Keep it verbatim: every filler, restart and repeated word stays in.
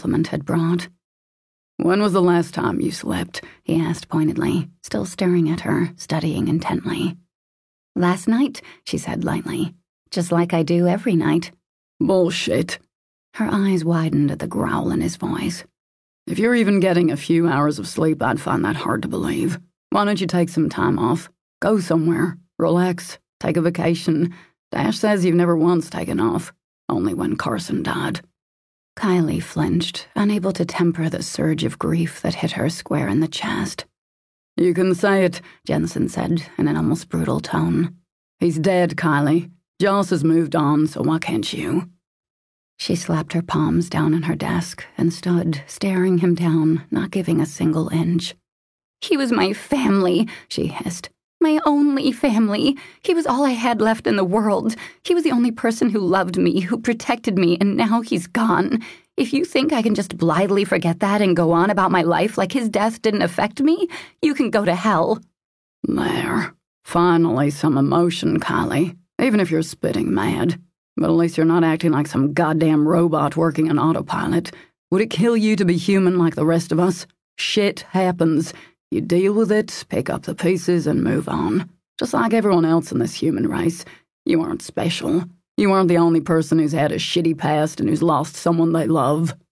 supplement had brought. "When was the last time you slept?" he asked pointedly, still staring at her, studying intently. "Last night," she said lightly, "just like I do every night." "Bullshit." Her eyes widened at the growl in his voice. "If you're even getting a few hours of sleep, I'd find that hard to believe. Why don't you take some time off? Go somewhere. Relax. Take a vacation. Dash says you've never once taken off. Only when Carson died." Kylie flinched, unable to temper the surge of grief that hit her square in the chest. "You can say it," Jensen said in an almost brutal tone. "He's dead, Kylie. Joss has moved on, so why can't you?" She slapped her palms down on her desk and stood, staring him down, not giving a single inch. "He was my family," she hissed. "My only family. He was all I had left in the world. He was the only person who loved me, who protected me, and now he's gone. If you think I can just blithely forget that and go on about my life like his death didn't affect me, you can go to hell." There. Finally some emotion, Kylie. Even if you're spitting mad. But at least you're not acting like some goddamn robot working on autopilot. Would it kill you to be human like the rest of us? Shit happens. You deal with it, pick up the pieces, and move on. Just like everyone else in this human race. You aren't special. You aren't the only person who's had a shitty past and who's lost someone they love.